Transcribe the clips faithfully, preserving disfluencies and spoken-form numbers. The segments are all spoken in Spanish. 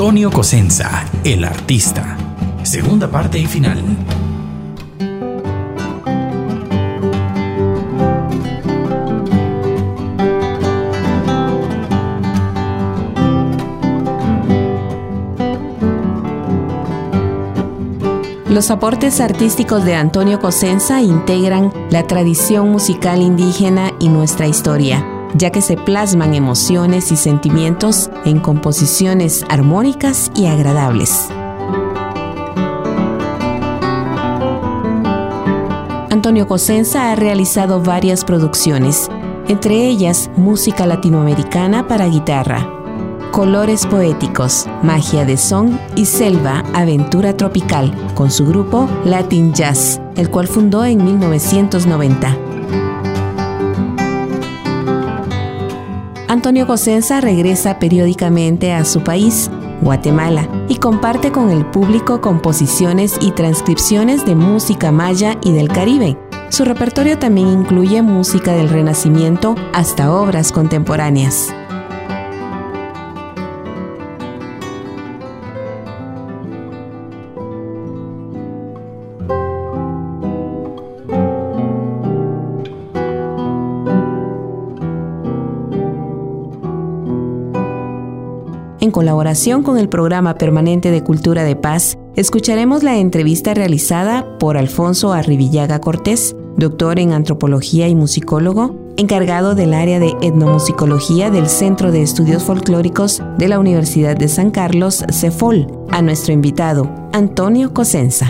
Antonio Cosenza, el artista. Segunda parte y final. Los aportes artísticos de Antonio Cosenza integran la tradición musical indígena y nuestra historia, ya que se plasman emociones y sentimientos en composiciones armónicas y agradables. Antonio Cosenza ha realizado varias producciones, entre ellas música latinoamericana para guitarra, Colores Poéticos, Magia de Son y Selva, Aventura Tropical, con su grupo Latin Jazz, el cual fundó en mil novecientos noventa. Antonio Cosenza regresa periódicamente a su país, Guatemala, y comparte con el público composiciones y transcripciones de música maya y del Caribe. Su repertorio también incluye música del Renacimiento hasta obras contemporáneas. En colaboración con el Programa Permanente de Cultura de Paz, escucharemos la entrevista realizada por Alfonso Arrivillaga Cortés, doctor en antropología y musicólogo, encargado del área de etnomusicología del Centro de Estudios Folclóricos de la Universidad de San Carlos, CEFOL, a nuestro invitado, Antonio Cosenza.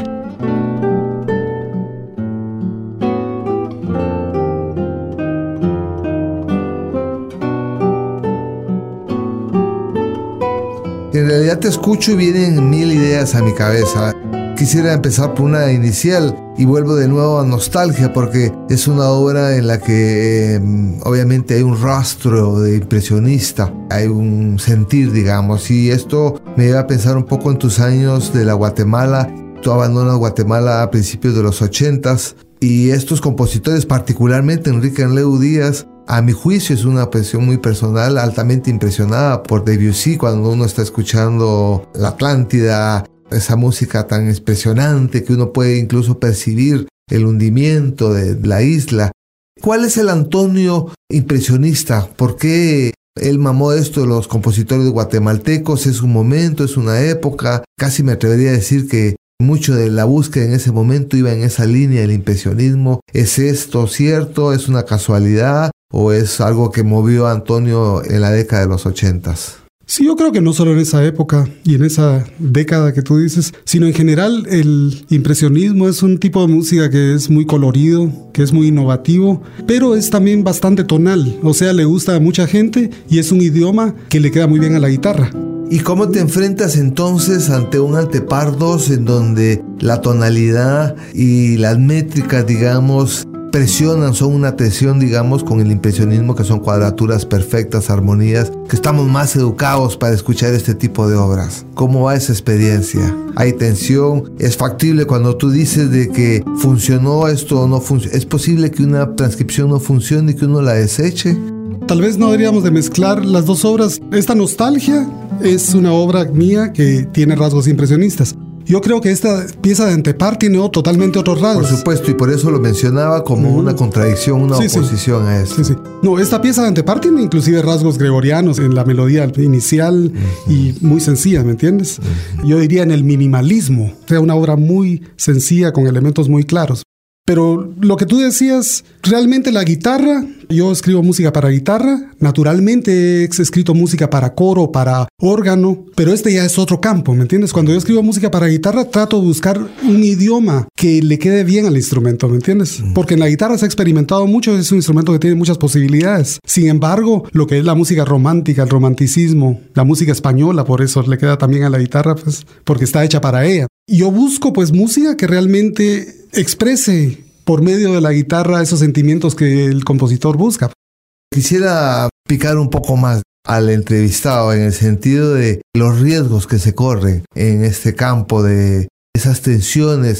En realidad te escucho y vienen mil ideas a mi cabeza. Quisiera empezar por una inicial y vuelvo de nuevo a nostalgia porque es una obra en la que eh, obviamente hay un rastro de impresionista, hay un sentir, digamos, y esto me lleva a pensar un poco en tus años de la Guatemala. Tú abandonas Guatemala a principios de los ochentas y estos compositores, particularmente Enrique Enleu Díaz, a mi juicio es una apreciación muy personal, altamente impresionada por Debussy cuando uno está escuchando La Atlántida, esa música tan impresionante que uno puede incluso percibir el hundimiento de la isla. ¿Cuál es el Antonio impresionista? ¿Por qué él mamó esto de los compositores guatemaltecos? ¿Es un momento, es una época? Casi me atrevería a decir que mucho de la búsqueda en ese momento iba en esa línea del impresionismo. ¿Es esto cierto? ¿Es una casualidad? ¿O es algo que movió a Antonio en la década de los ochentas? Sí, yo creo que no solo en esa época y en esa década que tú dices, sino en general el impresionismo es un tipo de música que es muy colorido, que es muy innovativo, pero es también bastante tonal, o sea, le gusta a mucha gente y es un idioma que le queda muy bien a la guitarra. ¿Y cómo te enfrentas entonces ante un antepardos en donde la tonalidad y las métricas, digamos, presionan, son una tensión, digamos, con el impresionismo, que son cuadraturas perfectas, armonías, que estamos más educados para escuchar este tipo de obras? ¿Cómo va esa experiencia? ¿Hay tensión? ¿Es factible cuando tú dices de que funcionó esto o no funcionó? ¿Es posible que una transcripción no funcione y que uno la deseche? Tal vez no deberíamos de mezclar las dos obras. Esta nostalgia es una obra mía que tiene rasgos impresionistas. Yo creo que esta pieza de Antepar tiene totalmente otros rasgos. Por supuesto, y por eso lo mencionaba como uh-huh. una contradicción, una sí, oposición sí. a eso. Sí, sí. No, esta pieza de Antepar tiene inclusive rasgos gregorianos en la melodía inicial uh-huh. y muy sencilla, ¿me entiendes? Uh-huh. Yo diría en el minimalismo, o sea, una obra muy sencilla con elementos muy claros. Pero lo que tú decías, realmente la guitarra, yo escribo música para guitarra, naturalmente he escrito música para coro, para órgano, pero este ya es otro campo, ¿me entiendes? Cuando yo escribo música para guitarra, trato de buscar un idioma que le quede bien al instrumento, ¿me entiendes? Porque en la guitarra se ha experimentado mucho, es un instrumento que tiene muchas posibilidades. Sin embargo, lo que es la música romántica, el romanticismo, la música española, por eso le queda también a la guitarra, pues, porque está hecha para ella. Y yo busco, pues, música que realmente exprese por medio de la guitarra esos sentimientos que el compositor busca. Quisiera picar un poco más al entrevistado en el sentido de los riesgos que se corren en este campo, de esas tensiones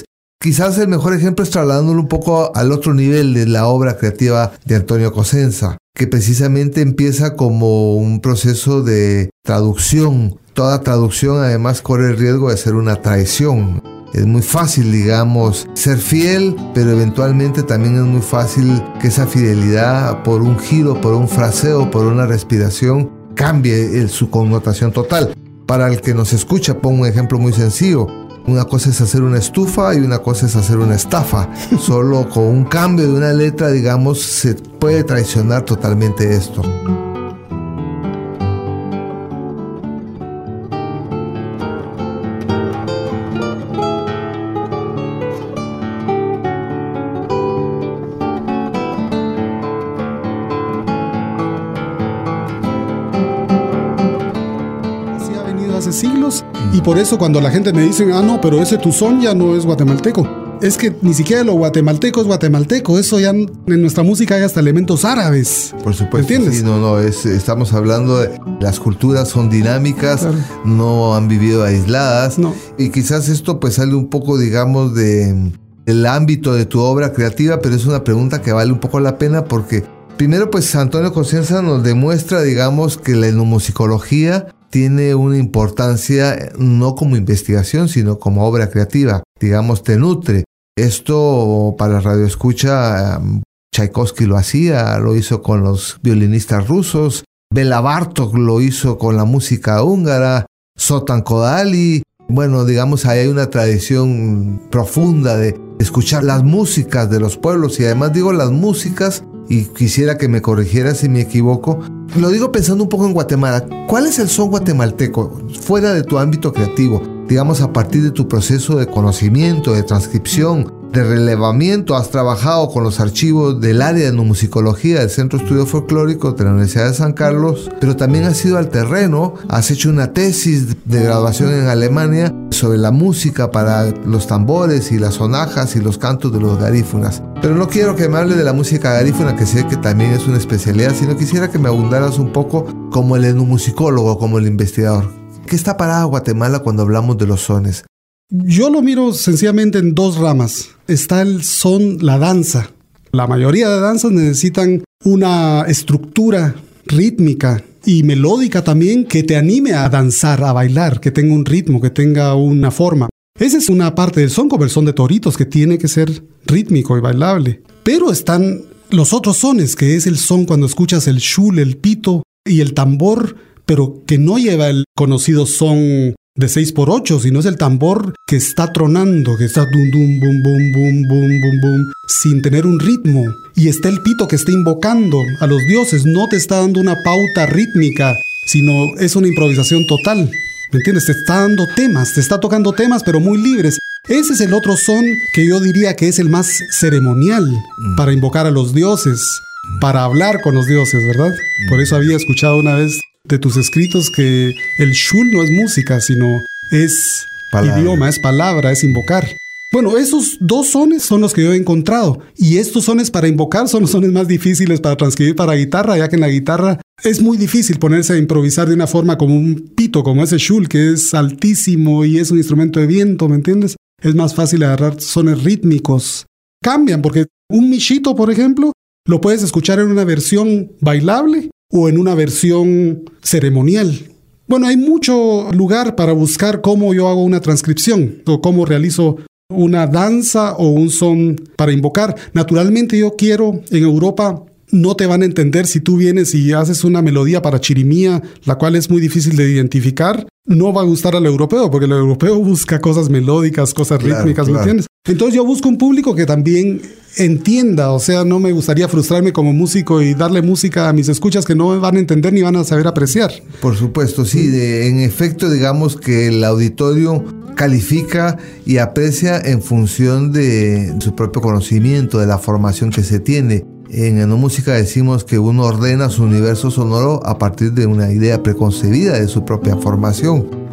Quizás el mejor ejemplo es trasladándolo un poco al otro nivel de la obra creativa de Antonio Cosenza, que precisamente empieza como un proceso de traducción. Toda traducción además corre el riesgo de ser una traición. Es muy fácil, digamos, ser fiel, pero eventualmente también es muy fácil que esa fidelidad, por un giro, por un fraseo, por una respiración, cambie el, su connotación total. Para el que nos escucha, pongo un ejemplo muy sencillo. Una cosa es hacer una estufa y una cosa es hacer una estafa. Solo con un cambio de una letra, digamos, se puede traicionar totalmente esto. Hace siglos, y por eso cuando la gente me dice, ah no, pero ese tu son ya no es guatemalteco, es que ni siquiera lo guatemalteco es guatemalteco, eso ya en nuestra música hay hasta elementos árabes. Por supuesto, ¿entiendes? Sí, no, no, es, estamos hablando de las culturas son dinámicas, claro. No han vivido aisladas, no. Y quizás esto pues sale un poco, digamos, de, del ámbito de tu obra creativa, pero es una pregunta que vale un poco la pena porque primero pues Antonio Cosenza nos demuestra, digamos, que la etnomusicología tiene una importancia no como investigación, sino como obra creativa. Digamos, te nutre. Esto para Radio Escucha, Tchaikovsky lo hacía, lo hizo con los violinistas rusos, Bela Bartók lo hizo con la música húngara, Zoltán Kodály. Bueno, digamos, ahí hay una tradición profunda de escuchar las músicas de los pueblos, y además digo las músicas, y quisiera que me corrigieras si me equivoco. Lo digo pensando un poco en Guatemala. ¿Cuál es el son guatemalteco fuera de tu ámbito creativo? Digamos, a partir de tu proceso de conocimiento, de transcripción, de relevamiento. Has trabajado con los archivos del área de etnomusicología del Centro de Estudios Folclóricos de la Universidad de San Carlos, pero también has ido al terreno, has hecho una tesis de graduación en Alemania sobre la música para los tambores y las sonajas y los cantos de los garífunas. Pero no quiero que me hable de la música garífuna, que sé que también es una especialidad, sino quisiera que me abundaras un poco como el etnomusicólogo, como el investigador. ¿Qué está parada Guatemala cuando hablamos de los sones? Yo lo miro sencillamente en dos ramas. Está el son, la danza. La mayoría de danzas necesitan una estructura rítmica y melódica también que te anime a danzar, a bailar, que tenga un ritmo, que tenga una forma. Esa es una parte del son, como el son de toritos, que tiene que ser rítmico y bailable. Pero están los otros sones, que es el son cuando escuchas el shul, el pito y el tambor, pero que no lleva el conocido son de seis por ocho, sino es el tambor que está tronando, que está dum dum bum bum bum bum bum bum, sin tener un ritmo. Y está el pito que está invocando a los dioses, no te está dando una pauta rítmica, sino es una improvisación total. ¿Me entiendes? Te está dando temas, te está tocando temas, pero muy libres. Ese es el otro son que yo diría que es el más ceremonial mm. para invocar a los dioses, para hablar con los dioses, ¿verdad? Mm. Por eso había escuchado una vez de tus escritos que el shul no es música, sino es palabra. Idioma, es palabra, es invocar. Bueno, esos dos sones son los que yo he encontrado. Y estos sones para invocar son los sones más difíciles para transcribir para guitarra, ya que en la guitarra es muy difícil ponerse a improvisar de una forma como un pito, como ese shul, que es altísimo y es un instrumento de viento, ¿me entiendes? Es más fácil agarrar sones rítmicos. Cambian, porque un michito, por ejemplo, lo puedes escuchar en una versión bailable o en una versión ceremonial. Bueno, hay mucho lugar para buscar cómo yo hago una transcripción o cómo realizo una danza o un son para invocar. Naturalmente yo quiero, en Europa no te van a entender si tú vienes y haces una melodía para chirimía, la cual es muy difícil de identificar. No va a gustar al europeo, porque el europeo busca cosas melódicas, cosas claro, rítmicas, claro. ¿Me entiendes? Entonces yo busco un público que también entienda, o sea, no me gustaría frustrarme como músico y darle música a mis escuchas que no van a entender ni van a saber apreciar. Por supuesto, sí, de, en efecto, digamos que el auditorio califica y aprecia en función de su propio conocimiento, de la formación que se tiene. En etnomúsica decimos que uno ordena su universo sonoro a partir de una idea preconcebida de su propia formación.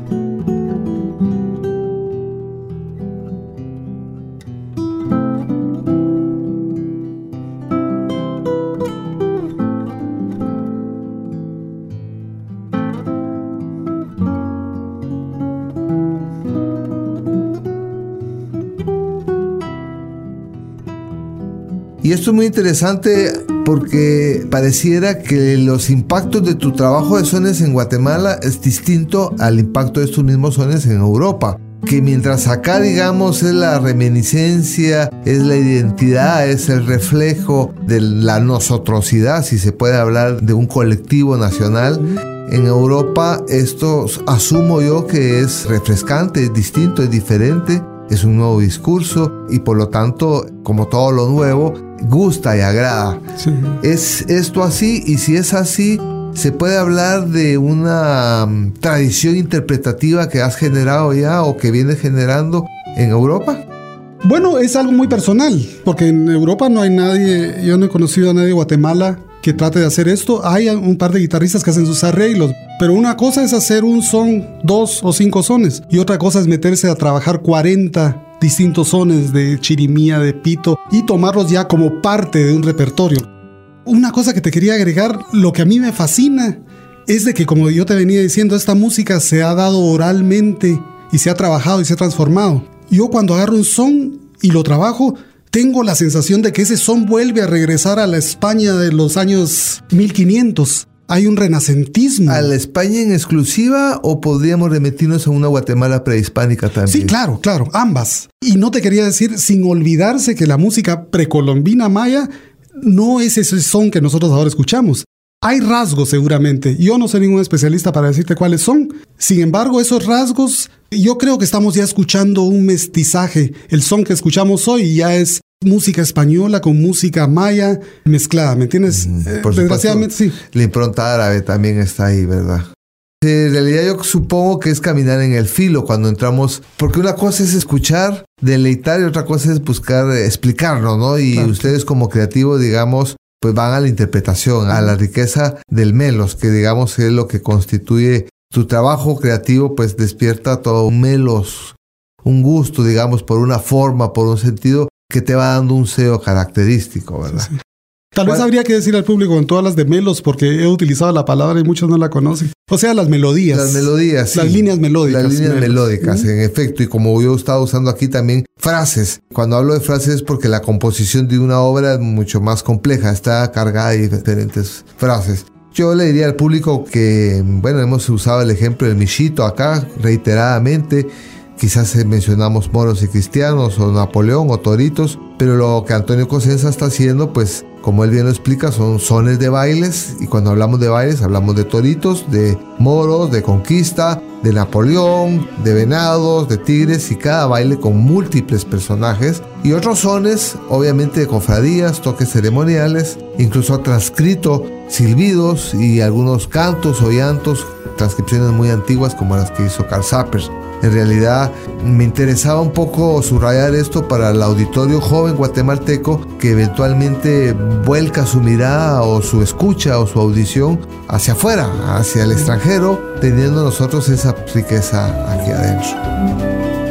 Y esto es muy interesante porque pareciera que los impactos de tu trabajo de sones en Guatemala es distinto al impacto de estos mismos sones en Europa. Que mientras acá, digamos, es la reminiscencia, es la identidad, es el reflejo de la nosotrosidad, si se puede hablar de un colectivo nacional. En Europa esto asumo yo que es refrescante, es distinto, es diferente, es un nuevo discurso y por lo tanto, como todo lo nuevo, gusta y agrada. Sí. ¿Es esto así? Y si es así, ¿se puede hablar de una um, tradición interpretativa que has generado ya o que vienes generando en Europa? Bueno, es algo muy personal, porque en Europa no hay nadie, yo no he conocido a nadie de Guatemala que trate de hacer esto. Hay un par de guitarristas que hacen sus arreglos, pero una cosa es hacer un son, dos o cinco sones, y otra cosa es meterse a trabajar cuarenta distintos sones de chirimía, de pito, y tomarlos ya como parte de un repertorio. Una cosa que te quería agregar, lo que a mí me fascina es de que, como yo te venía diciendo, esta música se ha dado oralmente y se ha trabajado y se ha transformado. Yo cuando agarro un son y lo trabajo, tengo la sensación de que ese son vuelve a regresar a la España de los años mil quinientos. Hay un renacentismo. ¿A la España en exclusiva o podríamos remitirnos a una Guatemala prehispánica también? Sí, claro, claro, ambas. Y no te quería decir, sin olvidarse que la música precolombina maya no es ese son que nosotros ahora escuchamos. Hay rasgos seguramente. Yo no soy ningún especialista para decirte cuáles son. Sin embargo, esos rasgos, yo creo que estamos ya escuchando un mestizaje. El son que escuchamos hoy ya es música española con música maya mezclada, ¿me entiendes? Mm, por Desgraciadamente, supuesto, sí. La impronta árabe también está ahí, ¿verdad? En realidad yo supongo que es caminar en el filo cuando entramos, porque una cosa es escuchar, deleitar y otra cosa es buscar explicarnos, ¿no? Y claro, ustedes como creativos, digamos, pues van a la interpretación, a la riqueza del melos, que digamos es lo que constituye tu trabajo creativo, pues despierta todo un melos, un gusto, digamos, por una forma, por un sentido que te va dando un sello característico, ¿verdad? Sí. Tal vez habría que decir al público en todas las de melos, porque he utilizado la palabra y muchos no la conocen. O sea, las melodías. Las melodías, sí. Las líneas melódicas. Las líneas melos. melódicas, ¿Mm? En efecto. Y como yo estaba usando aquí también frases. Cuando hablo de frases es porque la composición de una obra es mucho más compleja. Está cargada de diferentes frases. Yo le diría al público que, bueno, hemos usado el ejemplo del Michito acá reiteradamente. Quizás mencionamos moros y cristianos, o Napoleón, o toritos, pero lo que Antonio Cosenza está haciendo, pues, como él bien lo explica, son sones de bailes, y cuando hablamos de bailes, hablamos de toritos, de moros, de conquista, de Napoleón, de venados, de tigres, y cada baile con múltiples personajes, y otros sones, obviamente de cofradías, toques ceremoniales, incluso ha transcrito silbidos y algunos cantos o llantos, transcripciones muy antiguas como las que hizo Carl Zapper. En realidad me interesaba un poco subrayar esto para el auditorio joven guatemalteco que eventualmente vuelca su mirada o su escucha o su audición hacia afuera, hacia el extranjero, teniendo nosotros esa riqueza aquí adentro.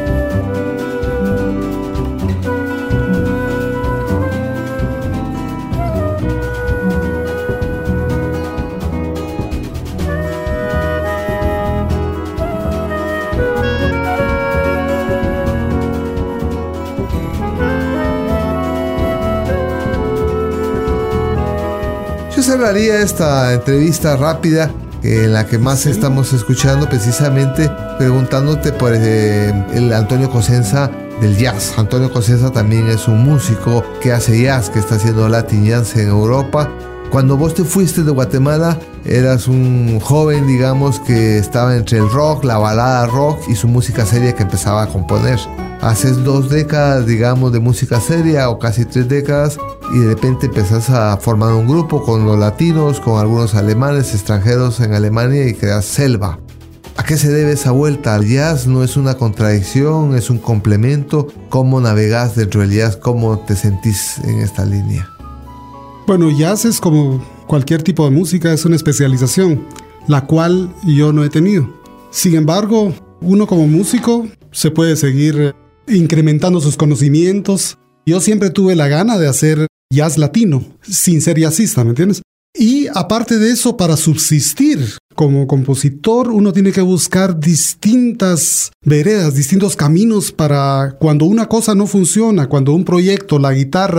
Cerraría esta entrevista rápida en la que más sí. estamos escuchando precisamente preguntándote por eh, el Antonio Cosenza del jazz. Antonio Cosenza también es un músico que hace jazz, que está haciendo Latin jazz en Europa. Cuando vos te fuiste de Guatemala, eras un joven, digamos, que estaba entre el rock, la balada rock y su música seria que empezaba a componer. Haces dos décadas, digamos, de música seria o casi tres décadas y de repente empezás a formar un grupo con los latinos, con algunos alemanes, extranjeros en Alemania y creas Selva. ¿A qué se debe esa vuelta al jazz? ¿No es una contradicción? ¿Es un complemento? ¿Cómo navegás dentro del jazz? ¿Cómo te sentís en esta línea? Bueno, jazz es como cualquier tipo de música, es una especialización, la cual yo no he tenido. Sin embargo, uno como músico se puede seguir incrementando sus conocimientos. Yo siempre tuve la gana de hacer jazz latino, sin ser jazzista, ¿me entiendes? Y aparte de eso, para subsistir como compositor, uno tiene que buscar distintas veredas, distintos caminos para cuando una cosa no funciona, cuando un proyecto, la guitarra,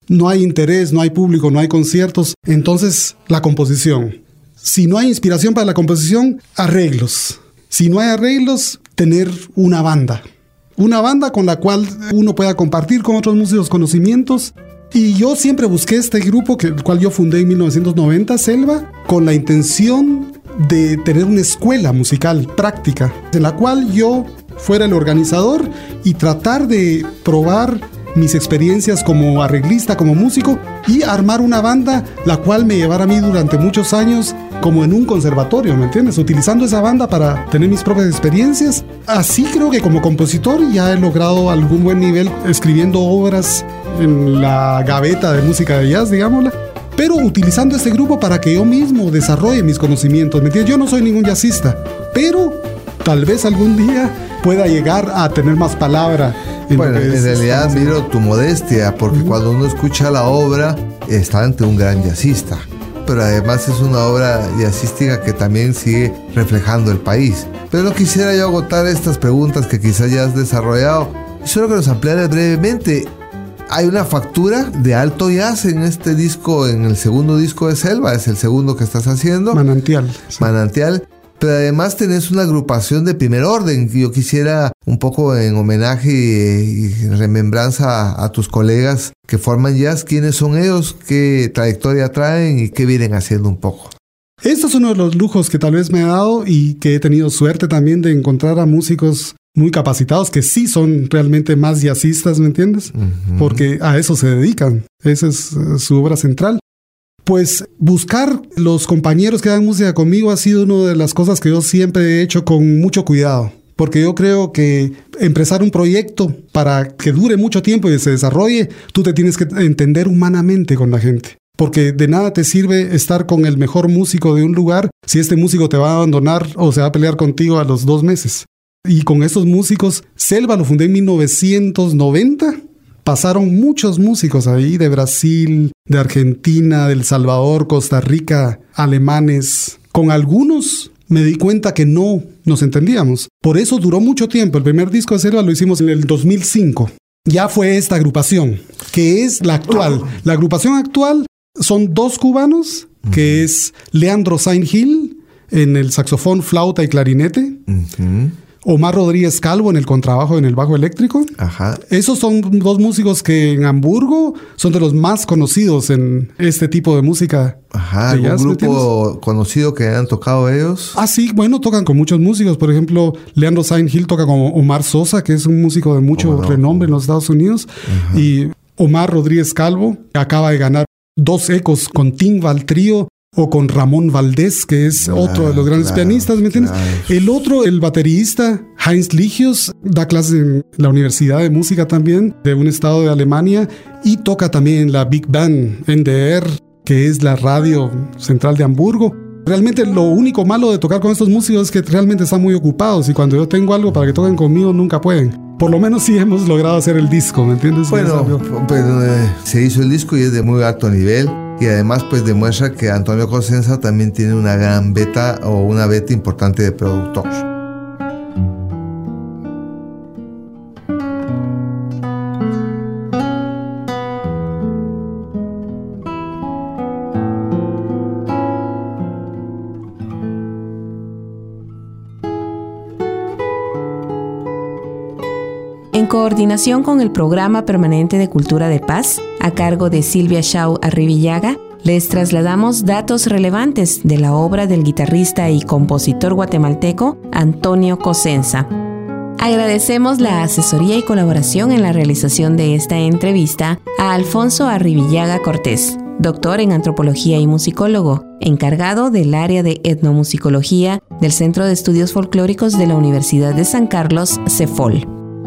no hay interés, no hay público, no hay conciertos, entonces la composición. Si no hay inspiración para la composición, arreglos. Si no hay arreglos, tener una banda. Una banda con la cual uno pueda compartir con otros músicos conocimientos. Y yo siempre busqué este grupo, que, el cual yo fundé en mil novecientos noventa, Selva, con la intención de tener una escuela musical práctica, en la cual yo fuera el organizador y tratar de probar mis experiencias como arreglista, como músico, y armar una banda la cual me llevara a mí durante muchos años como en un conservatorio, ¿me entiendes? Utilizando esa banda para tener mis propias experiencias. Así creo que como compositor ya he logrado algún buen nivel escribiendo obras en la gaveta de música de jazz, digámosla, pero utilizando este grupo para que yo mismo desarrolle mis conocimientos, ¿me entiendes? Yo no soy ningún jazzista, pero tal vez algún día pueda llegar a tener más palabra. En bueno, en realidad admiro tu modestia, porque uh-huh. cuando uno escucha la obra, está ante un gran jazzista. Pero además es una obra jazzística que también sigue reflejando el país. Pero no quisiera yo agotar estas preguntas que quizás ya has desarrollado. Solo que nos ampliaras brevemente. Hay una factura de alto jazz en este disco, en el segundo disco de Selva, es el segundo que estás haciendo. Manantial. Sí. Manantial. Pero además tenés una agrupación de primer orden. Yo quisiera, un poco en homenaje y remembranza a, a tus colegas que forman jazz, ¿quiénes son ellos? ¿Qué trayectoria traen y qué vienen haciendo un poco? Esto es uno de los lujos que tal vez me he dado y que he tenido suerte también de encontrar a músicos muy capacitados que sí son realmente más jazzistas, ¿me entiendes? Uh-huh. Porque a eso se dedican. Esa es uh, su obra central. Pues buscar los compañeros que dan música conmigo ha sido una de las cosas que yo siempre he hecho con mucho cuidado. Porque yo creo que empezar un proyecto para que dure mucho tiempo y se desarrolle, tú te tienes que entender humanamente con la gente. Porque de nada te sirve estar con el mejor músico de un lugar si este músico te va a abandonar o se va a pelear contigo a los dos meses. Y con estos músicos, Selva lo fundé en mil novecientos noventa. Pasaron muchos músicos ahí de Brasil, de Argentina, de El Salvador, Costa Rica, alemanes. Con algunos me di cuenta que no nos entendíamos. Por eso duró mucho tiempo. El primer disco de Selva lo hicimos en el dos mil cinco. Ya fue esta agrupación, que es la actual. La agrupación actual son dos cubanos, que uh-huh. es Leandro Saint-Gil en el saxofón, flauta y clarinete. Uh-huh. Omar Rodríguez Calvo en el contrabajo, en el bajo eléctrico. Ajá. Esos son dos músicos que en Hamburgo son de los más conocidos en este tipo de música. Ajá, ¿algún jazz, grupo conocido que han tocado ellos? Ah, sí, bueno, tocan con muchos músicos. Por ejemplo, Leandro Saint-Gil toca con Omar Sosa, que es un músico de mucho no? renombre en los Estados Unidos. Ajá. Y Omar Rodríguez Calvo acaba de ganar dos ecos con Timbal Trío o con Ramón Valdés, que es claro, otro de los grandes claro, pianistas, ¿me entiendes? Claro. El otro, el baterista, Heinz Ligius, da clases en la Universidad de Música también, de un estado de Alemania, y toca también en la Big Band N D R, que es la radio central de Hamburgo. Realmente lo único malo de tocar con estos músicos es que realmente están muy ocupados, y cuando yo tengo algo para que toquen conmigo, nunca pueden. Por lo menos sí hemos logrado hacer el disco, ¿me entiendes? Bueno, pues eh, se hizo el disco y es de muy alto nivel. Y además pues demuestra que Antonio Cosenza también tiene una gran beta o una beta importante de productor. En coordinación con el Programa Permanente de Cultura de Paz, a cargo de Silvia Shaw Arrivillaga, les trasladamos datos relevantes de la obra del guitarrista y compositor guatemalteco Antonio Cosenza. Agradecemos la asesoría y colaboración en la realización de esta entrevista a Alfonso Arrivillaga Cortés, doctor en antropología y musicólogo, encargado del área de etnomusicología del Centro de Estudios Folclóricos de la Universidad de San Carlos, CEFOL.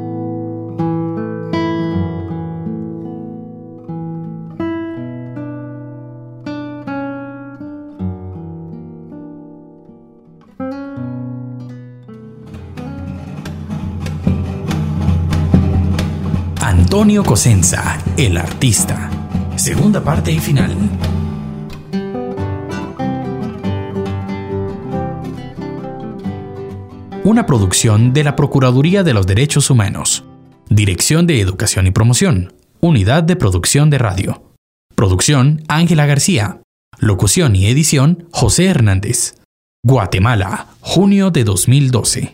Antonio Cosenza, el artista. Segunda parte y final. Una producción de la Procuraduría de los Derechos Humanos. Dirección de Educación y Promoción. Unidad de Producción de Radio. Producción Ángela García. Locución y edición José Hernández. Guatemala, junio de dos mil doce.